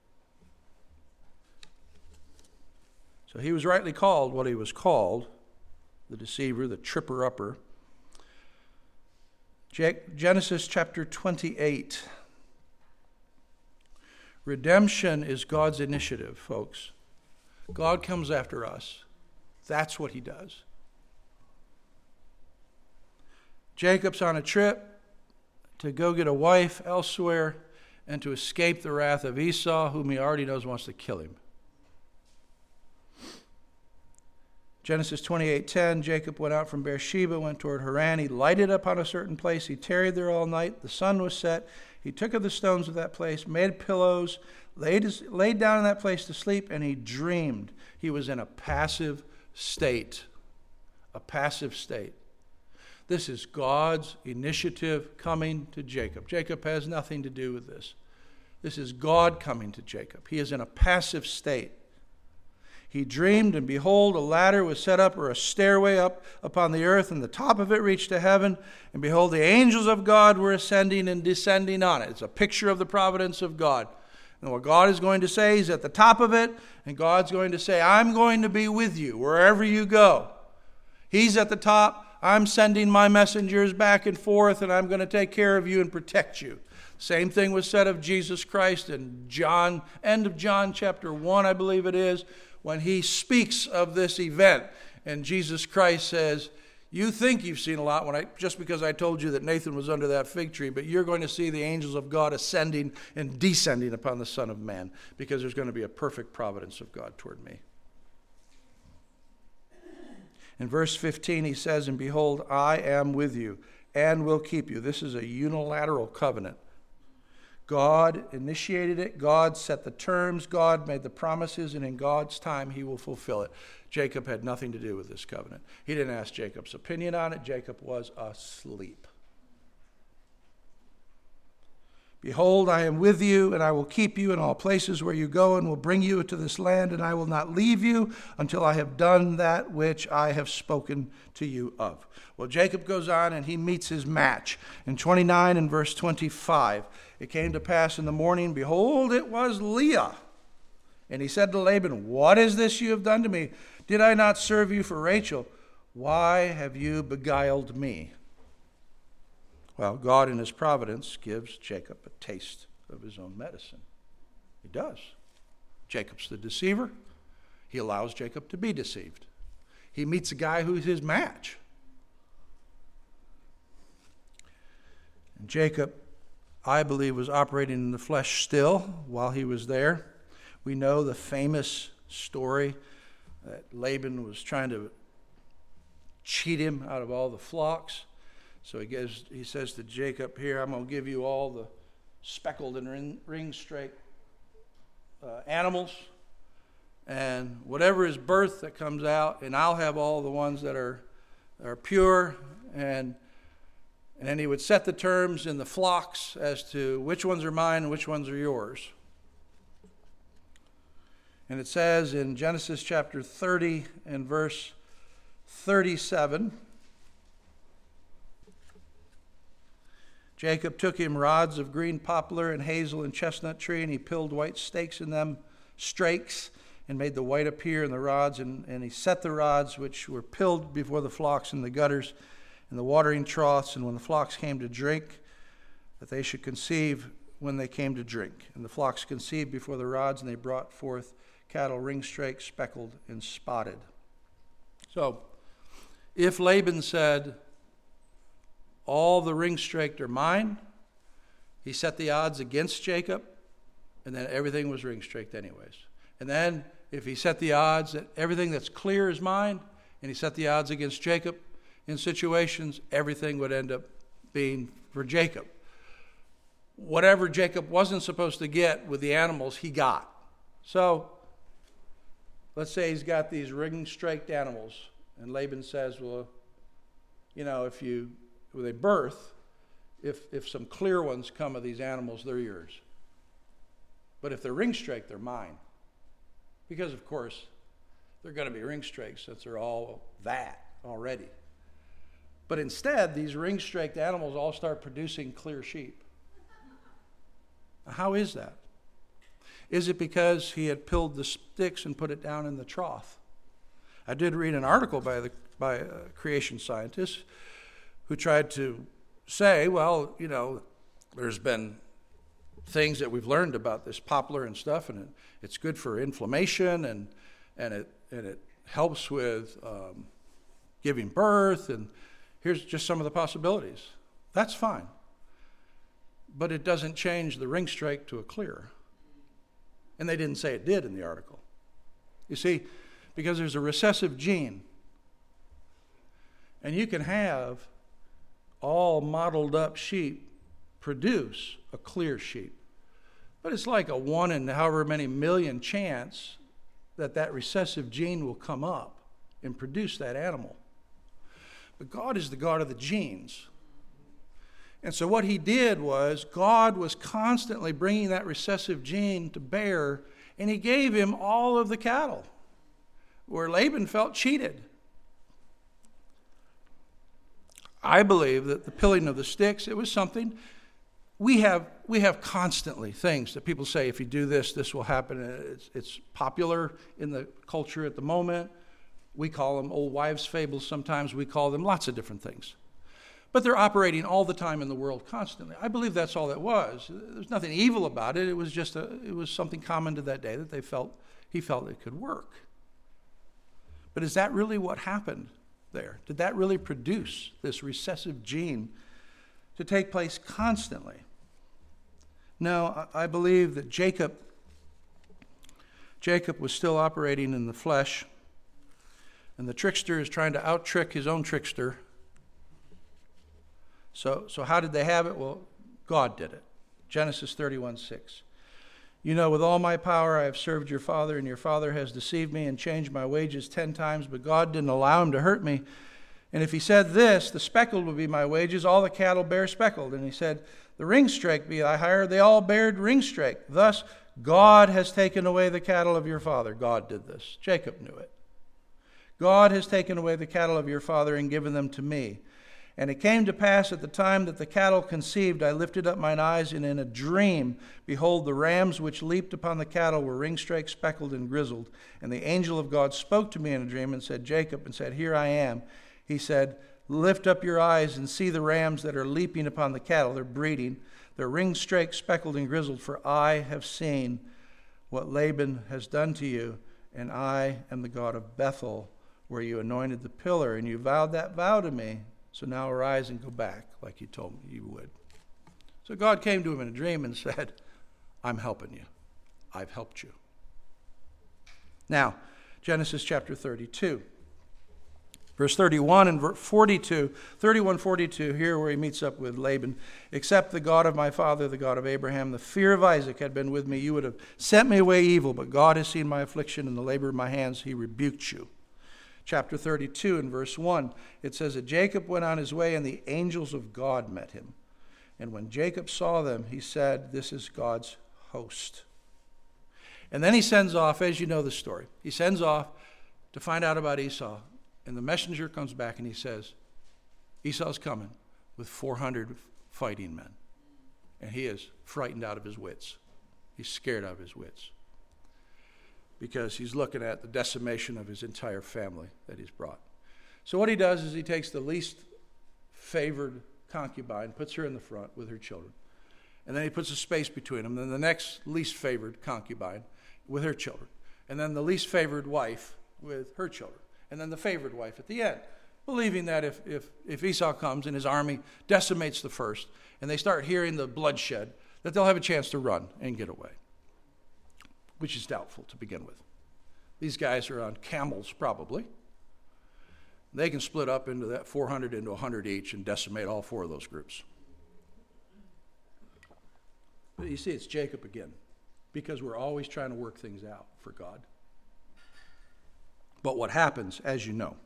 So he was rightly called what he was called, the deceiver, the tripper-upper. Genesis chapter 28. Redemption is God's initiative, folks. God comes after us. That's what he does. Jacob's on a trip to go get a wife elsewhere and to escape the wrath of Esau, whom he already knows wants to kill him. Genesis 28:10, Jacob went out from Beersheba, went toward Haran. He lighted upon a certain place. He tarried there all night. The sun was set. He took of the stones of that place, made pillows, laid down in that place to sleep, and he dreamed. He was in a passive state. A passive state. This is God's initiative coming to Jacob. Jacob has nothing to do with this. This is God coming to Jacob. He is in a passive state. He dreamed, and behold, a ladder was set up, or a stairway up upon the earth, and the top of it reached to heaven. And behold, the angels of God were ascending and descending on it. It's a picture of the providence of God. And what God is going to say, he's at the top of it, and God's going to say, I'm going to be with you wherever you go. He's at the top. I'm sending my messengers back and forth, and I'm going to take care of you and protect you. Same thing was said of Jesus Christ in John, end of John chapter 1, I believe it is, when he speaks of this event. And Jesus Christ says, you think you've seen a lot just because I told you that Nathan was under that fig tree, but you're going to see the angels of God ascending and descending upon the Son of Man, because there's going to be a perfect providence of God toward me. In verse 15 he says, and behold, I am with you and will keep you. This is a unilateral covenant. God initiated it. God set the terms. God made the promises, and in God's time he will fulfill it. Jacob had nothing to do with this covenant. He didn't ask Jacob's opinion on it. Jacob was asleep. Behold, I am with you, and I will keep you in all places where you go, and will bring you to this land, and I will not leave you until I have done that which I have spoken to you of. Well, Jacob goes on, and he meets his match. In 29 and verse 25, it came to pass in the morning, behold, it was Leah. And he said to Laban, what is this you have done to me? Did I not serve you for Rachel? Why have you beguiled me? Well, God in his providence gives Jacob a taste of his own medicine. He does. Jacob's the deceiver. He allows Jacob to be deceived. He meets a guy who's his match. And Jacob, I believe, was operating in the flesh still while he was there. We know the famous story that Laban was trying to cheat him out of all the flocks. So he says to Jacob, here, I'm going to give you all the speckled and ring-straight animals, and whatever is birth that comes out, and I'll have all the ones that are pure. And then he would set the terms in the flocks as to which ones are mine and which ones are yours. And it says in Genesis chapter 30 and verse 37, Jacob took him rods of green poplar and hazel and chestnut tree, and he pilled white stakes in them, strakes, and made the white appear in the rods. And he set the rods which were pilled before the flocks in the gutters and the watering troughs, and when the flocks came to drink, that they should conceive when they came to drink. And the flocks conceived before the rods, and they brought forth cattle ring-straked, speckled, and spotted. So, if Laban said, all the ring-straked are mine, he set the odds against Jacob, and then everything was ring-straked anyways. And then, if he set the odds that everything that's clear is mine, and he set the odds against Jacob, in situations, everything would end up being for Jacob. Whatever Jacob wasn't supposed to get with the animals, he got. So, let's say he's got these ring-straked animals, and Laban says, well, if they birth, if some clear ones come of these animals, they're yours. But if they're ring-straked, they're mine. Because, of course, they're going to be ring-straked since they're all that already. But instead, these ring-straked animals all start producing clear sheep. How is that? Is it because he had pilled the sticks and put it down in the trough? I did read an article by a creation scientist who tried to say, well, there's been things that we've learned about this poplar and stuff, and it's good for inflammation, and it helps with giving birth, and here's just some of the possibilities. That's fine. But it doesn't change the ring-strake to a clear. And they didn't say it did in the article. You see, because there's a recessive gene. And you can have all mottled up sheep produce a clear sheep. But it's like a 1 in however many million chance that recessive gene will come up and produce that animal. But God is the God of the genes. And so what he did was, God was constantly bringing that recessive gene to bear, and he gave him all of the cattle, where Laban felt cheated. I believe that the pilling of the sticks, it was something, we have constantly things that people say, if you do this, this will happen. It's popular in the culture at the moment. We call them old wives' fables sometimes. We call them lots of different things. but they're operating all the time in the world constantly. I believe that's all it was. There's nothing evil about it. It was just it was something common to that day that he felt it could work. But is that really what happened there? Did that really produce this recessive gene to take place constantly? No, I believe that Jacob was still operating in the flesh, and the trickster is trying to out-trick his own trickster. So how did they have it? Well, God did it. Genesis 31:6. You know, with all my power I have served your father, and your father has deceived me and changed my wages 10 times, but God didn't allow him to hurt me. And if he said this, the speckled will be my wages, all the cattle bear speckled. And he said, the ringstrake be thy hire, they all bared ringstrake. Thus God has taken away the cattle of your father. God did this. Jacob knew it. God has taken away the cattle of your father and given them to me. And it came to pass at the time that the cattle conceived, I lifted up mine eyes, and in a dream, behold, the rams which leaped upon the cattle were ringstrake, speckled, and grizzled. And the angel of God spoke to me in a dream and said, Jacob, and said, here I am. He said, lift up your eyes and see the rams that are leaping upon the cattle. They're breeding. They're ringstrake, speckled, and grizzled, for I have seen what Laban has done to you, and I am the God of Bethel, where you anointed the pillar, and you vowed that vow to me. So now arise and go back, like you told me you would. So God came to him in a dream and said, I'm helping you. I've helped you. Now, Genesis chapter 32. Verse 31 and 42, 31, 42, here where he meets up with Laban. Except the God of my father, the God of Abraham, the fear of Isaac had been with me, you would have sent me away evil, but God has seen my affliction and the labor of my hands. He rebuked you. Chapter 32 and verse 1, it says that Jacob went on his way and the angels of God met him. And when Jacob saw them, he said, this is God's host. And then he sends off, as you know the story, he sends off to find out about Esau. And the messenger comes back and he says, Esau's coming with 400 fighting men. And he is frightened out of his wits. He's scared out of his wits. Because he's looking at the decimation of his entire family that he's brought. So what he does is he takes the least favored concubine, puts her in the front with her children. And then he puts a space between them. Then the next least favored concubine with her children. And then the least favored wife with her children. And then the favored wife at the end. Believing that if Esau comes and his army decimates the first, and they start hearing the bloodshed, that they'll have a chance to run and get away. Which is doubtful to begin with. These guys are on camels, probably. They can split up into that 400 into 100 each and decimate all four of those groups. But you see, it's Jacob again, because we're always trying to work things out for God. But what happens, as you know,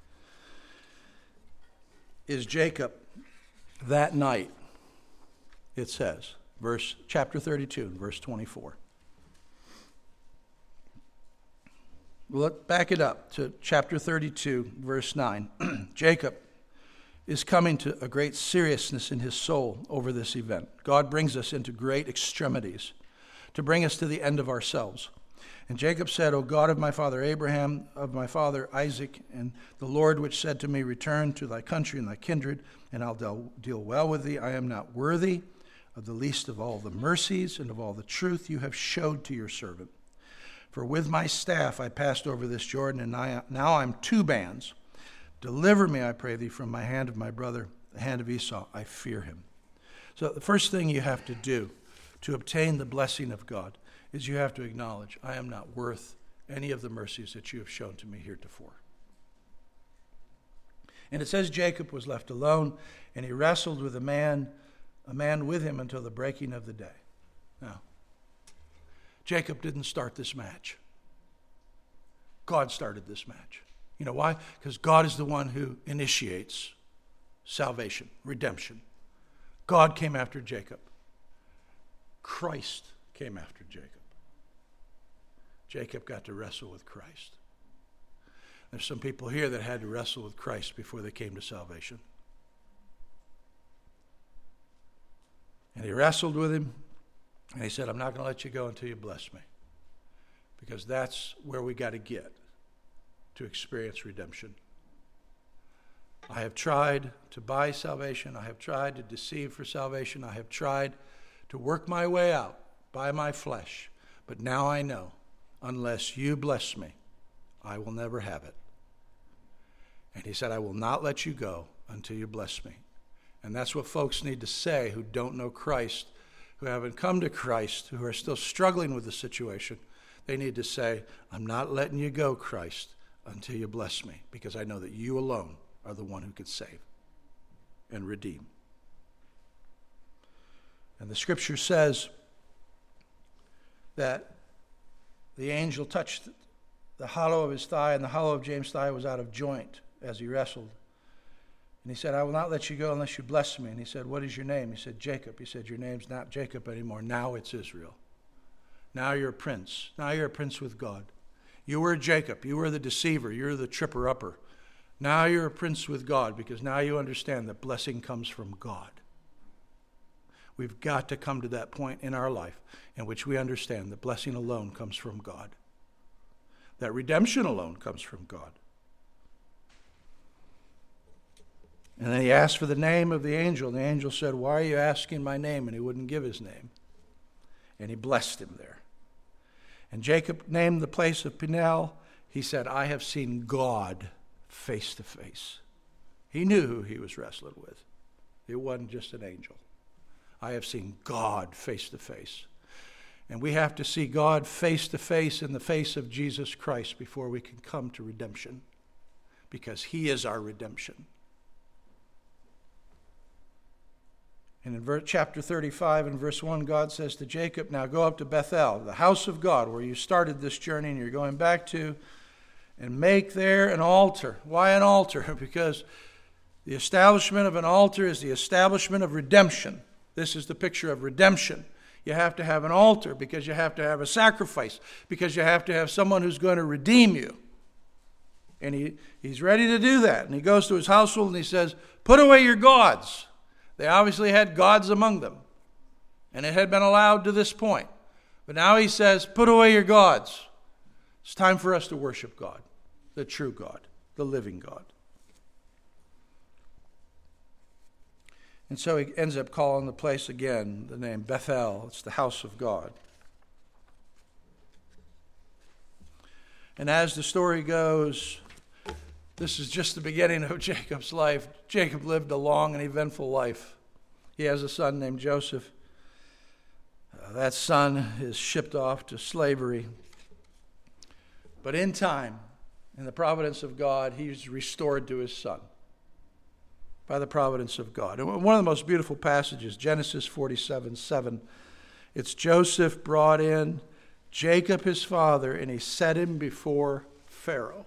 is Jacob that night, it says, chapter 32, verse 24. Let's back it up to chapter 32, verse 9. Jacob is coming to a great seriousness in his soul over this event. God brings us into great extremities to bring us to the end of ourselves. And Jacob said, O God of my father Abraham, of my father Isaac, and the Lord which said to me, return to thy country and thy kindred, and I'll deal well with thee. I am not worthy of the least of all the mercies and of all the truth you have showed to your servant. For with my staff I passed over this Jordan, and now I'm two bands. Deliver me, I pray thee, from my hand of my brother, the hand of Esau. I fear him. So the first thing you have to do to obtain the blessing of God is you have to acknowledge, I am not worth any of the mercies that you have shown to me heretofore. And it says Jacob was left alone, and he wrestled with a man with him until the breaking of the day. Now, Jacob didn't start this match. God started this match. You know why? Because God is the one who initiates salvation, redemption. God came after Jacob. Christ came after Jacob. Jacob got to wrestle with Christ. There's some people here that had to wrestle with Christ before they came to salvation. And he wrestled with him. And he said, I'm not going to let you go until you bless me. Because that's where we got to get to experience redemption. I have tried to buy salvation. I have tried to deceive for salvation. I have tried to work my way out by my flesh. But now I know, unless you bless me, I will never have it. And he said, I will not let you go until you bless me. And that's what folks need to say who don't know Christ, who haven't come to Christ, who are still struggling with the situation. They need to say, I'm not letting you go, Christ, until you bless me, because I know that you alone are the one who can save and redeem. And the scripture says that the angel touched the hollow of his thigh, and the hollow of James' thigh was out of joint as he wrestled. And he said, I will not let you go unless you bless me. And he said, what is your name? He said, Jacob. He said, your name's not Jacob anymore. Now it's Israel. Now you're a prince. Now you're a prince with God. You were Jacob. You were the deceiver. You're the tripper-upper. Now you're a prince with God, because now you understand that blessing comes from God. We've got to come to that point in our life in which we understand that blessing alone comes from God, that redemption alone comes from God. And then he asked for the name of the angel, and the angel said, why are you asking my name? And he wouldn't give his name. And he blessed him there. And Jacob named the place of Peniel. He said, I have seen God face to face. He knew who he was wrestling with. It wasn't just an angel. I have seen God face to face. And we have to see God face to face in the face of Jesus Christ before we can come to redemption, because he is our redemption. And in chapter 35 and verse 1, God says to Jacob, now go up to Bethel, the house of God, where you started this journey and you're going back to, and make there an altar. Why an altar? Because the establishment of an altar is the establishment of redemption. This is the picture of redemption. You have to have an altar because you have to have a sacrifice, because you have to have someone who's going to redeem you. And he's ready to do that. And he goes to his household and he says, put away your gods. They obviously had gods among them, and it had been allowed to this point. But now he says, put away your gods. It's time for us to worship God, the true God, the living God. And so he ends up calling the place again the name Bethel. It's the house of God. And as the story goes, this is just the beginning of Jacob's life. Jacob lived a long and eventful life. He has a son named Joseph. That son is shipped off to slavery. But in time, in the providence of God, he's restored to his son by the providence of God. And one of the most beautiful passages, Genesis 47:7, it's Joseph brought in Jacob his father, and he set him before Pharaoh.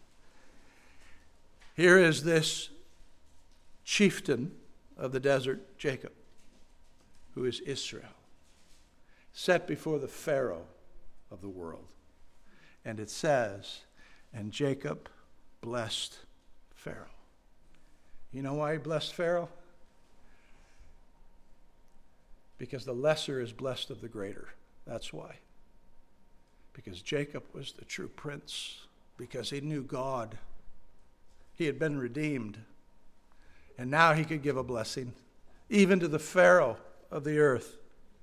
Here is this chieftain of the desert, Jacob, who is Israel, set before the Pharaoh of the world. And it says, and Jacob blessed Pharaoh. You know why he blessed Pharaoh? Because the lesser is blessed of the greater. That's why. Because Jacob was the true prince, because he knew God. He had been redeemed. And now he could give a blessing, even to the Pharaoh of the earth.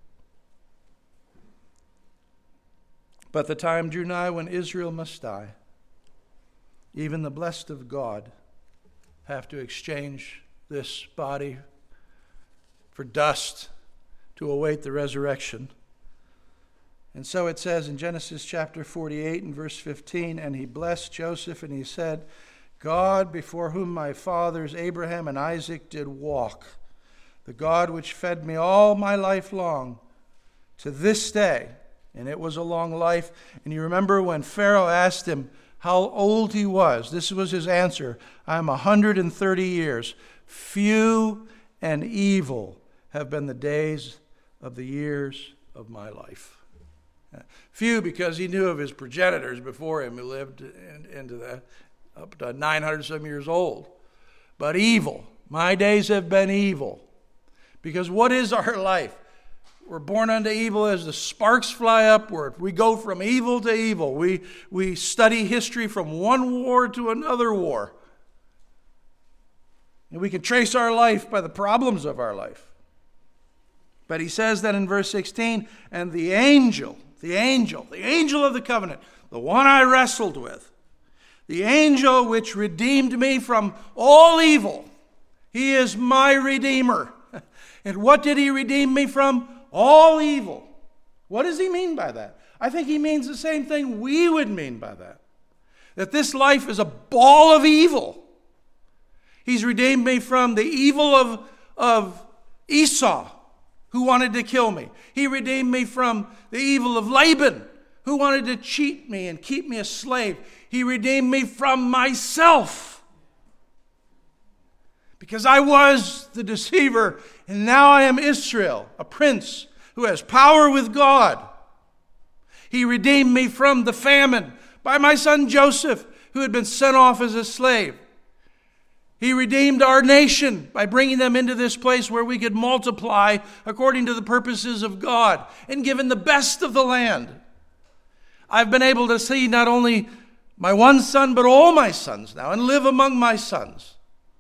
But the time drew nigh when Israel must die. Even the blessed of God have to exchange this body for dust to await the resurrection. And so it says in Genesis chapter 48 and verse 15, and he blessed Joseph, and he said, God, before whom my fathers Abraham and Isaac did walk, the God which fed me all my life long, to this day, and it was a long life. And you remember when Pharaoh asked him how old he was, this was his answer, I am 130 years. Few and evil have been the days of the years of my life. Few, because he knew of his progenitors before him who lived into that up to 900 some years old. But evil. My days have been evil. Because what is our life? We're born unto evil as the sparks fly upward. We go from evil to evil. We study history from one war to another war. And we can trace our life by the problems of our life. But he says that in verse 16, and the angel of the covenant, the one I wrestled with, the angel which redeemed me from all evil, he is my Redeemer. And what did he redeem me from? All evil. What does he mean by that? I think he means the same thing we would mean by that. That this life is a ball of evil. He's redeemed me from the evil of Esau, who wanted to kill me. He redeemed me from the evil of Laban, who wanted to cheat me and keep me a slave. He redeemed me from myself, because I was the deceiver, and now I am Israel, a prince who has power with God. He redeemed me from the famine by my son Joseph, who had been sent off as a slave. He redeemed our nation by bringing them into this place where we could multiply according to the purposes of God and given the best of the land. I've been able to see not only my one son, but all my sons now, and live among my sons.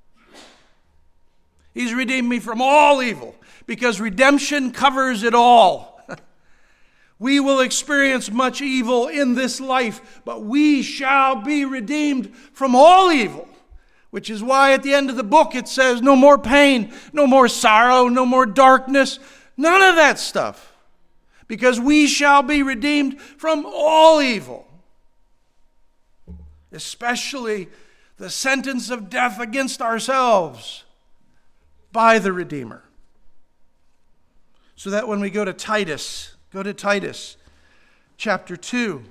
He's redeemed me from all evil, because redemption covers it all. We will experience much evil in this life, but we shall be redeemed from all evil, which is why at the end of the book it says no more pain, no more sorrow, no more darkness, none of that stuff, because we shall be redeemed from all evil, especially the sentence of death against ourselves by the Redeemer. So that when we go to Titus chapter 2.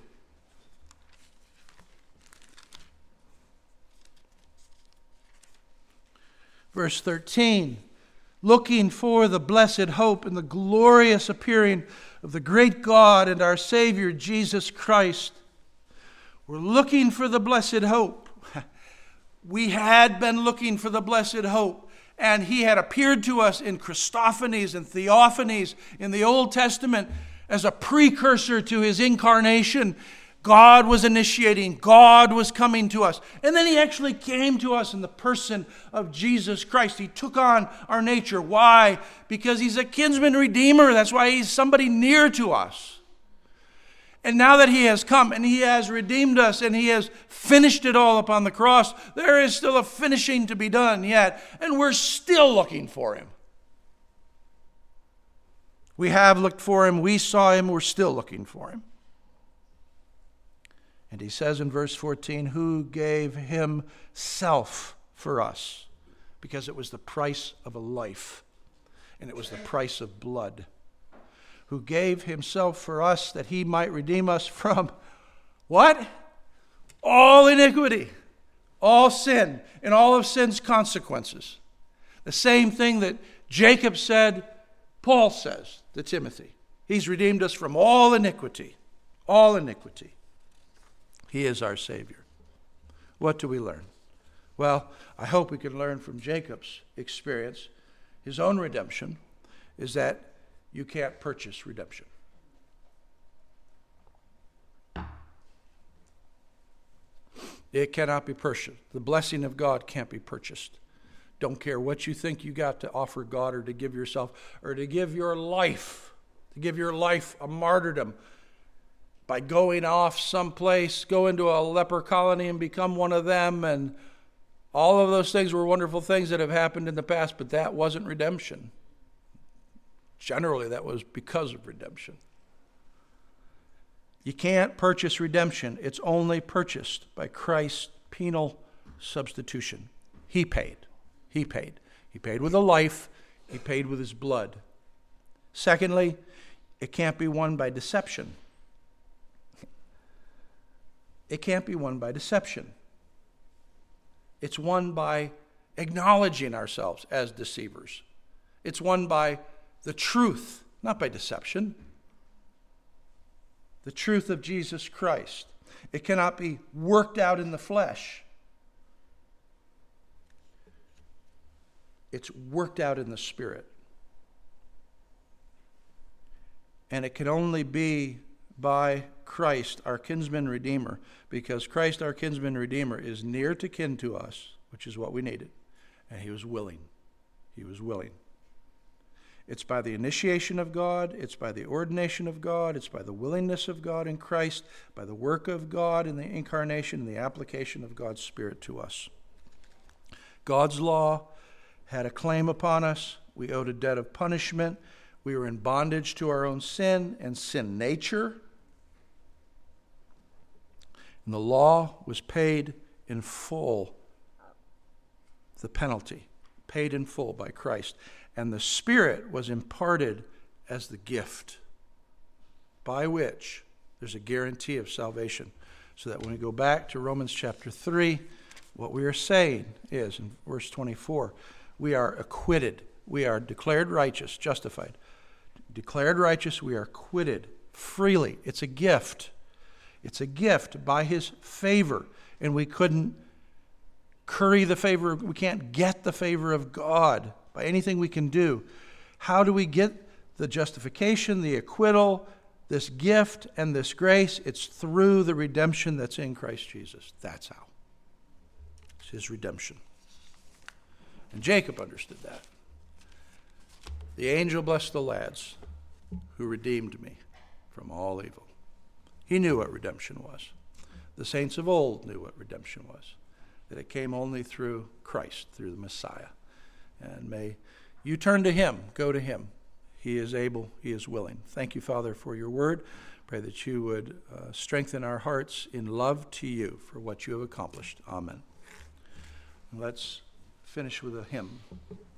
Verse 13, looking for the blessed hope and the glorious appearing of the great God and our Savior Jesus Christ. We're looking for the blessed hope. We had been looking for the blessed hope, and he had appeared to us in Christophanies and Theophanies in the Old Testament as a precursor to his incarnation. God was initiating. God was coming to us. And then he actually came to us in the person of Jesus Christ. He took on our nature. Why? Because he's a kinsman redeemer. That's why he's somebody near to us. And now that he has come and he has redeemed us and he has finished it all upon the cross, there is still a finishing to be done yet. And we're still looking for him. We have looked for him. We saw him. We're still looking for him. And he says in verse 14, who gave himself for us, because it was the price of a life, and it was the price of blood. Who gave himself for us that he might redeem us from what? All iniquity, all sin, and all of sin's consequences. The same thing that Jacob said, Paul says to Timothy. He's redeemed us from all iniquity, all iniquity. He is our Savior. What do we learn? Well, I hope we can learn from Jacob's experience, his own redemption, is that you can't purchase redemption. It cannot be purchased. The blessing of God can't be purchased. Don't care what you think you got to offer God or to give yourself or to give your life a martyrdom by going off someplace, go into a leper colony and become one of them. And all of those things were wonderful things that have happened in the past, but that wasn't redemption. Generally, that was because of redemption. You can't purchase redemption. It's only purchased by Christ's penal substitution. He paid. He paid. He paid with a life. He paid with his blood. Secondly, it can't be won by deception. It can't be won by deception. It's won by acknowledging ourselves as deceivers. It's won by the truth, not by deception. The truth of Jesus Christ. It cannot be worked out in the flesh. It's worked out in the Spirit. And it can only be by Christ, our kinsman redeemer, because Christ, our kinsman redeemer, is near to kin to us, which is what we needed, And he was willing. He was willing. It's by the initiation of God, it's by the ordination of God, it's by the willingness of God in Christ, by the work of God in the incarnation and the application of God's Spirit to us. God's law had a claim upon us. We owed a debt of punishment. We were in bondage to our own sin and sin nature. And the law was paid in full. The penalty, paid in full by Christ. And the Spirit was imparted as the gift, by which there's a guarantee of salvation. So that when we go back to Romans chapter 3, what we are saying is, in verse 24, we are acquitted. We are declared righteous, justified. Declared righteous, we are acquitted freely. It's a gift. It's a gift by his favor. And we couldn't curry the favor. We can't get the favor of God by anything we can do. How do we get the justification, the acquittal, this gift, and this grace? It's through the redemption that's in Christ Jesus. That's how. It's his redemption. And Jacob understood that. The angel blessed the lads who redeemed me from all evil. He knew what redemption was. The saints of old knew what redemption was. That it came only through Christ, through the Messiah. And may you turn to him, go to him. He is able, he is willing. Thank you, Father, for your word. Pray that you would strengthen our hearts in love to you for what you have accomplished. Amen. Let's finish with a hymn.